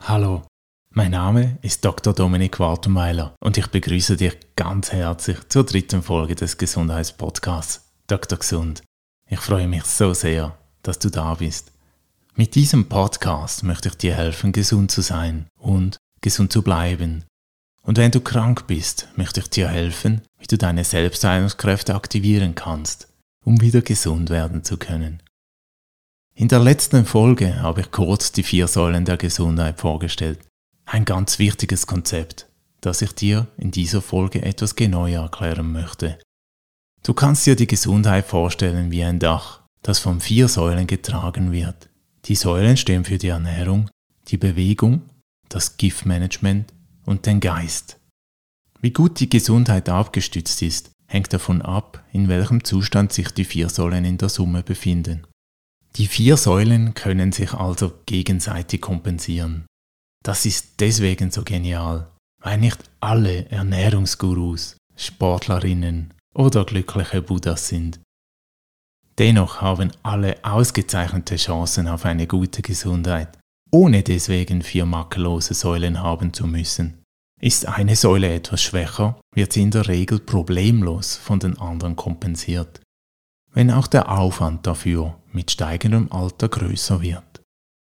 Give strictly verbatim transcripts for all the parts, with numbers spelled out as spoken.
Hallo, mein Name ist Doktor Dominik Wartenweiler und ich begrüße dich ganz herzlich zur dritten Folge des Gesundheitspodcasts Doktor Gesund. Ich freue mich so sehr, dass du da bist. Mit diesem Podcast möchte ich dir helfen, gesund zu sein und gesund zu bleiben. Und wenn du krank bist, möchte ich dir helfen, wie du deine Selbstheilungskräfte aktivieren kannst, um wieder gesund werden zu können. In der letzten Folge habe ich kurz die vier Säulen der Gesundheit vorgestellt. Ein ganz wichtiges Konzept, das ich dir in dieser Folge etwas genauer erklären möchte. Du kannst dir die Gesundheit vorstellen wie ein Dach, das von vier Säulen getragen wird. Die Säulen stehen für die Ernährung, die Bewegung, das Giftmanagement und den Geist. Wie gut die Gesundheit abgestützt ist, hängt davon ab, in welchem Zustand sich die vier Säulen in der Summe befinden. Die vier Säulen können sich also gegenseitig kompensieren. Das ist deswegen so genial, weil nicht alle Ernährungsgurus, Sportlerinnen oder glückliche Buddhas sind. Dennoch haben alle ausgezeichnete Chancen auf eine gute Gesundheit, ohne deswegen vier makellose Säulen haben zu müssen. Ist eine Säule etwas schwächer, wird sie in der Regel problemlos von den anderen kompensiert, wenn auch der Aufwand dafür mit steigendem Alter größer wird.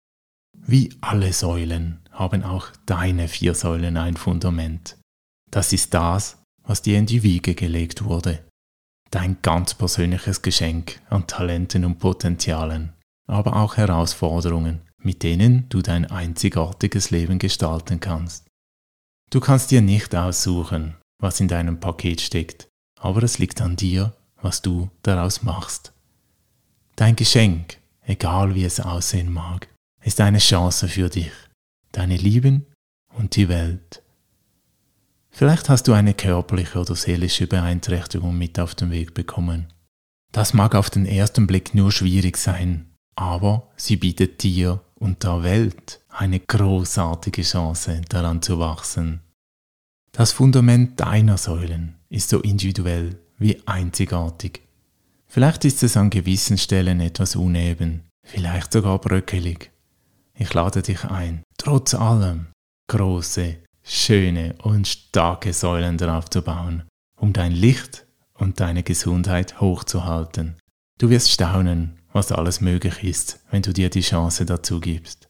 Wie alle Säulen haben auch deine vier Säulen ein Fundament. Das ist das, was dir in die Wiege gelegt wurde. Dein ganz persönliches Geschenk an Talenten und Potenzialen, aber auch Herausforderungen, mit denen du dein einzigartiges Leben gestalten kannst. Du kannst dir nicht aussuchen, was in deinem Paket steckt, aber es liegt an dir, was du daraus machst. Dein Geschenk, egal wie es aussehen mag, ist eine Chance für dich, deine Lieben und die Welt. Vielleicht hast du eine körperliche oder seelische Beeinträchtigung mit auf den Weg bekommen. Das mag auf den ersten Blick nur schwierig sein, aber sie bietet dir und der Welt eine großartige Chance, daran zu wachsen. Das Fundament deiner Säulen ist so individuell wie einzigartig. Vielleicht ist es an gewissen Stellen etwas uneben, vielleicht sogar bröckelig. Ich lade dich ein, trotz allem große, schöne und starke Säulen darauf zu bauen, um dein Licht und deine Gesundheit hochzuhalten. Du wirst staunen, was alles möglich ist, wenn du dir die Chance dazu gibst.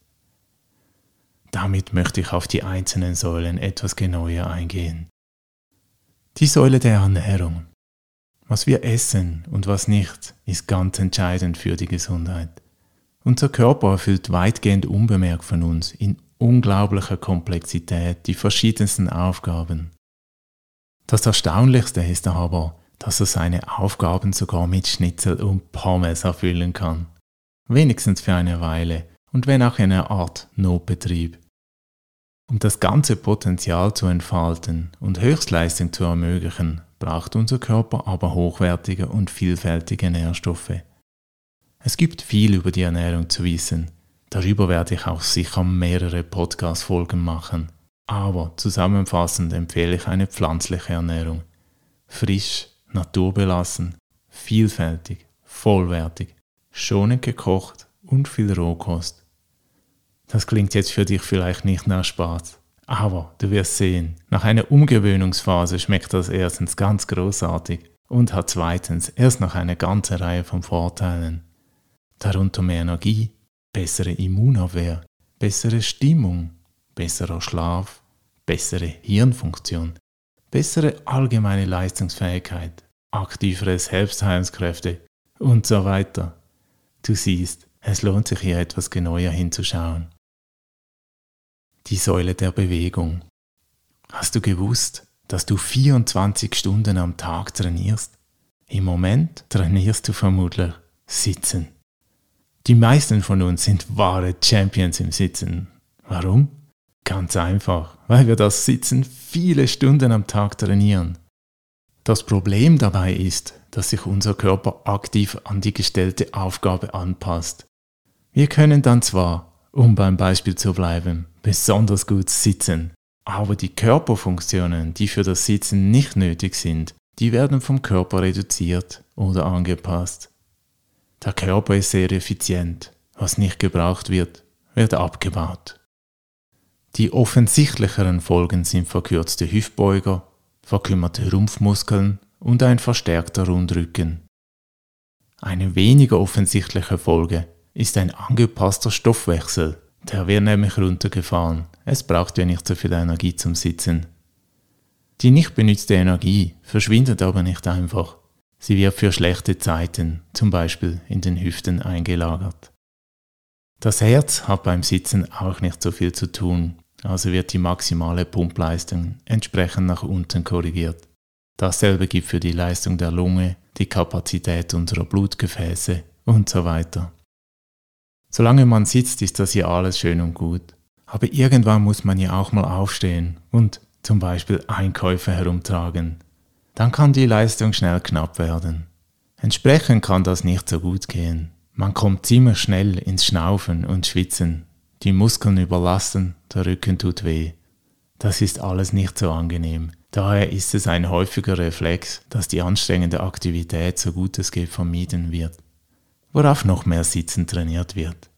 Damit möchte ich auf die einzelnen Säulen etwas genauer eingehen. Die Säule der Ernährung. Was wir essen und was nicht, ist ganz entscheidend für die Gesundheit. Unser Körper erfüllt weitgehend unbemerkt von uns in unglaublicher Komplexität die verschiedensten Aufgaben. Das Erstaunlichste ist aber, dass er seine Aufgaben sogar mit Schnitzel und Pommes erfüllen kann. Wenigstens für eine Weile und wenn auch in einer Art Notbetrieb. Um das ganze Potenzial zu entfalten und Höchstleistung zu ermöglichen, braucht unser Körper aber hochwertige und vielfältige Nährstoffe. Es gibt viel über die Ernährung zu wissen. Darüber werde ich auch sicher mehrere Podcast-Folgen machen. Aber zusammenfassend empfehle ich eine pflanzliche Ernährung. Frisch, naturbelassen, vielfältig, vollwertig, schonend gekocht und viel Rohkost. Das klingt jetzt für dich vielleicht nicht nach Spaß. Aber du wirst sehen, nach einer Umgewöhnungsphase schmeckt das erstens ganz großartig und hat zweitens erst noch eine ganze Reihe von Vorteilen. Darunter mehr Energie, bessere Immunabwehr, bessere Stimmung, besserer Schlaf, bessere Hirnfunktion, bessere allgemeine Leistungsfähigkeit, aktivere Selbstheilungskräfte und so weiter. Du siehst, es lohnt sich hier etwas genauer hinzuschauen. Die Säule der Bewegung. Hast du gewusst, dass du vierundzwanzig Stunden am Tag trainierst? Im Moment trainierst du vermutlich Sitzen. Die meisten von uns sind wahre Champions im Sitzen. Warum? Ganz einfach, weil wir das Sitzen viele Stunden am Tag trainieren. Das Problem dabei ist, dass sich unser Körper aktiv an die gestellte Aufgabe anpasst. Wir können dann zwar, um beim Beispiel zu bleiben, besonders gut sitzen, aber die Körperfunktionen, die für das Sitzen nicht nötig sind, die werden vom Körper reduziert oder angepasst. Der Körper ist sehr effizient. Was nicht gebraucht wird, wird abgebaut. Die offensichtlicheren Folgen sind verkürzte Hüftbeuger, verkümmerte Rumpfmuskeln und ein verstärkter Rundrücken. Eine weniger offensichtliche Folge ist ein angepasster Stoffwechsel. Der wird nämlich runtergefahren. Es braucht ja nicht so viel Energie zum Sitzen. Die nicht benutzte Energie verschwindet aber nicht einfach. Sie wird für schlechte Zeiten, zum Beispiel in den Hüften, eingelagert. Das Herz hat beim Sitzen auch nicht so viel zu tun, also wird die maximale Pumpleistung entsprechend nach unten korrigiert. Dasselbe gilt für die Leistung der Lunge, die Kapazität unserer Blutgefäße und so weiter. Solange man sitzt, ist das ja alles schön und gut. Aber irgendwann muss man ja auch mal aufstehen und zum Beispiel Einkäufe herumtragen. Dann kann die Leistung schnell knapp werden. Entsprechend kann das nicht so gut gehen. Man kommt ziemlich schnell ins Schnaufen und Schwitzen. Die Muskeln überlasten, der Rücken tut weh. Das ist alles nicht so angenehm. Daher ist es ein häufiger Reflex, dass die anstrengende Aktivität so gut es geht vermieden wird, worauf noch mehr Sitzen trainiert wird.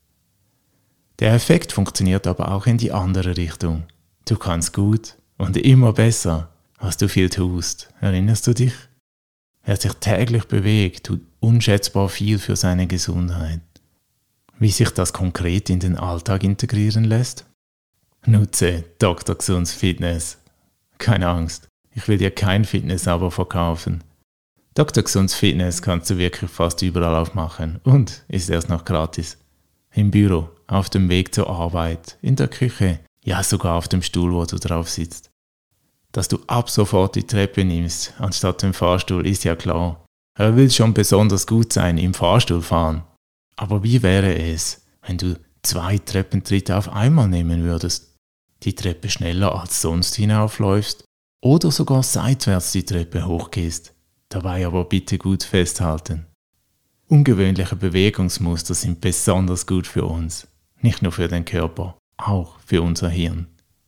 Der Effekt funktioniert aber auch in die andere Richtung. Du kannst gut und immer besser, was du viel tust. Erinnerst du dich? Wer sich täglich bewegt, tut unschätzbar viel für seine Gesundheit. Wie sich das konkret in den Alltag integrieren lässt? Nutze Doktor Gsunds Fitness. Keine Angst, ich will dir kein Fitness-Abo verkaufen. Doktor Gsunds Fitness kannst du wirklich fast überall aufmachen und ist erst noch gratis. Im Büro, auf dem Weg zur Arbeit, in der Küche, ja sogar auf dem Stuhl, wo du drauf sitzt. Dass du ab sofort die Treppe nimmst, anstatt den Fahrstuhl, ist ja klar. Er will schon besonders gut sein im Fahrstuhl fahren. Aber wie wäre es, wenn du zwei Treppentritte auf einmal nehmen würdest? Die Treppe schneller als sonst hinaufläufst oder sogar seitwärts die Treppe hochgehst. Dabei aber bitte gut festhalten. Ungewöhnliche Bewegungsmuster sind besonders gut für uns. Nicht nur für den Körper, auch für unser Hirn.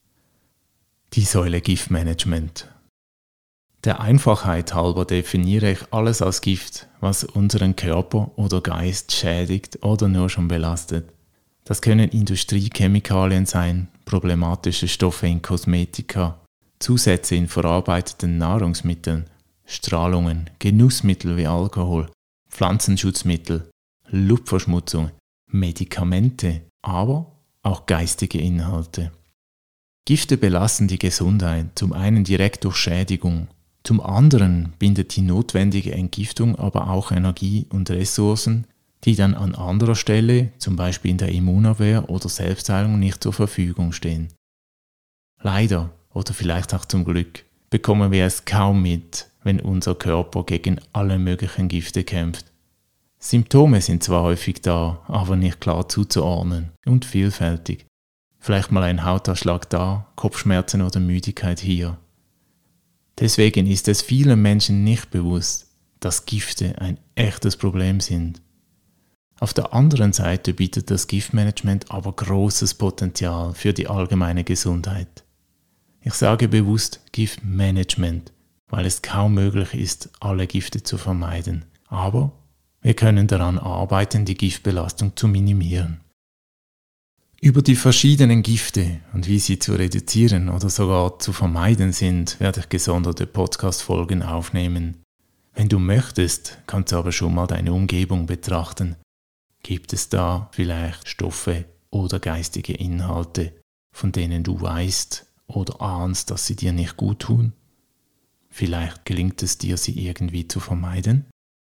Die Säule Giftmanagement. Der Einfachheit halber definiere ich alles als Gift, was unseren Körper oder Geist schädigt oder nur schon belastet. Das können Industriechemikalien sein, problematische Stoffe in Kosmetika, Zusätze in verarbeiteten Nahrungsmitteln, Strahlungen, Genussmittel wie Alkohol, Pflanzenschutzmittel, Luftverschmutzung, Medikamente, aber auch geistige Inhalte. Gifte belasten die Gesundheit, zum einen direkt durch Schädigung, zum anderen bindet die notwendige Entgiftung aber auch Energie und Ressourcen, die dann an anderer Stelle, zum Beispiel in der Immunabwehr oder Selbstheilung, nicht zur Verfügung stehen. Leider, oder vielleicht auch zum Glück, bekommen wir es kaum mit, wenn unser Körper gegen alle möglichen Gifte kämpft. Symptome sind zwar häufig da, aber nicht klar zuzuordnen und vielfältig. Vielleicht mal ein Hautausschlag da, Kopfschmerzen oder Müdigkeit hier. Deswegen ist es vielen Menschen nicht bewusst, dass Gifte ein echtes Problem sind. Auf der anderen Seite bietet das Giftmanagement aber großes Potenzial für die allgemeine Gesundheit. Ich sage bewusst Giftmanagement, weil es kaum möglich ist, alle Gifte zu vermeiden. Aber wir können daran arbeiten, die Giftbelastung zu minimieren. Über die verschiedenen Gifte und wie sie zu reduzieren oder sogar zu vermeiden sind, werde ich gesonderte Podcast-Folgen aufnehmen. Wenn du möchtest, kannst du aber schon mal deine Umgebung betrachten. Gibt es da vielleicht Stoffe oder geistige Inhalte, von denen du weißt oder ahnst, dass sie dir nicht gut tun? Vielleicht gelingt es dir, sie irgendwie zu vermeiden?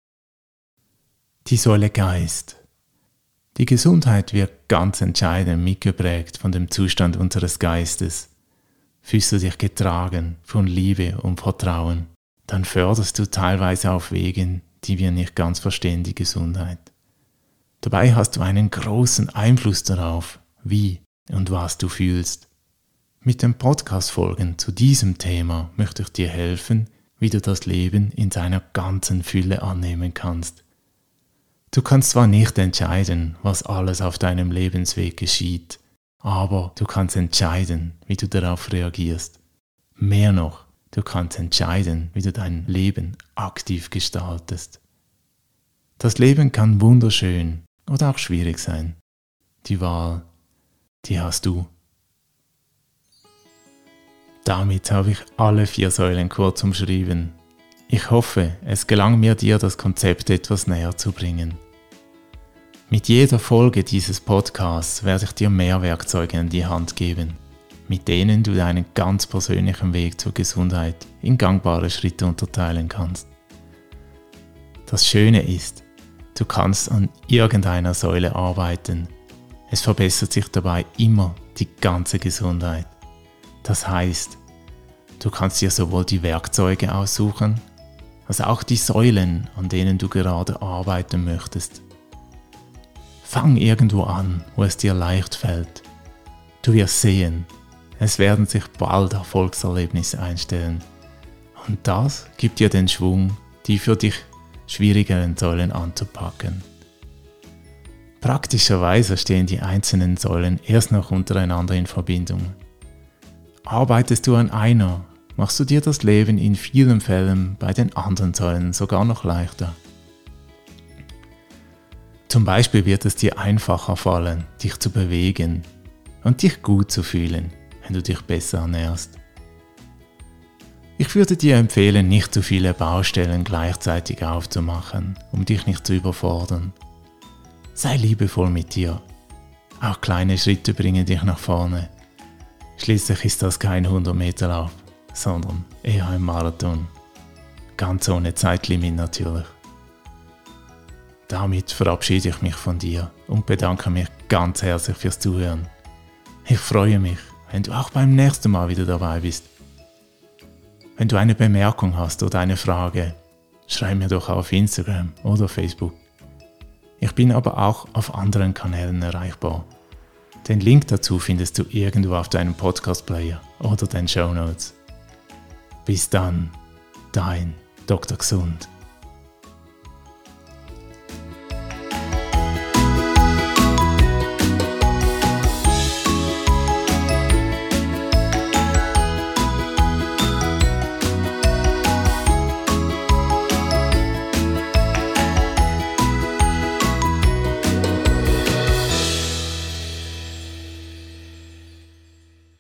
Die Säule Geist. Die Gesundheit wird ganz entscheidend mitgeprägt von dem Zustand unseres Geistes. Fühlst du dich getragen von Liebe und Vertrauen, dann förderst du teilweise auf Wegen, die wir nicht ganz verstehen, die Gesundheit. Dabei hast du einen großen Einfluss darauf, wie und was du fühlst. Mit den Podcast-Folgen zu diesem Thema möchte ich dir helfen, wie du das Leben in seiner ganzen Fülle annehmen kannst. Du kannst zwar nicht entscheiden, was alles auf deinem Lebensweg geschieht, aber du kannst entscheiden, wie du darauf reagierst. Mehr noch, du kannst entscheiden, wie du dein Leben aktiv gestaltest. Das Leben kann wunderschön oder auch schwierig sein. Die Wahl, die hast du. Damit habe ich alle vier Säulen kurz umschrieben. Ich hoffe, es gelang mir dir, das Konzept etwas näher zu bringen. Mit jeder Folge dieses Podcasts werde ich dir mehr Werkzeuge in die Hand geben, mit denen du deinen ganz persönlichen Weg zur Gesundheit in gangbare Schritte unterteilen kannst. Das Schöne ist, du kannst an irgendeiner Säule arbeiten. Es verbessert sich dabei immer die ganze Gesundheit. Das heißt, du kannst dir sowohl die Werkzeuge aussuchen, als auch die Säulen, an denen du gerade arbeiten möchtest. Fang irgendwo an, wo es dir leicht fällt. Du wirst sehen, es werden sich bald Erfolgserlebnisse einstellen. Und das gibt dir den Schwung, die für dich schwierigeren Säulen anzupacken. Praktischerweise stehen die einzelnen Säulen erst noch untereinander in Verbindung. Arbeitest du an einer, machst du dir das Leben in vielen Fällen bei den anderen Säulen sogar noch leichter. Zum Beispiel wird es dir einfacher fallen, dich zu bewegen und dich gut zu fühlen, wenn du dich besser ernährst. Ich würde dir empfehlen, nicht zu viele Baustellen gleichzeitig aufzumachen, um dich nicht zu überfordern. Sei liebevoll mit dir. Auch kleine Schritte bringen dich nach vorne. Schließlich ist das kein hundert Meter Lauf, sondern eher ein Marathon. Ganz ohne Zeitlimit natürlich. Damit verabschiede ich mich von dir und bedanke mich ganz herzlich fürs Zuhören. Ich freue mich, wenn du auch beim nächsten Mal wieder dabei bist. Wenn du eine Bemerkung hast oder eine Frage, schreib mir doch auf Instagram oder Facebook. Ich bin aber auch auf anderen Kanälen erreichbar. Den Link dazu findest du irgendwo auf deinem Podcast-Player oder den Shownotes. Bis dann, dein Doktor Gesund.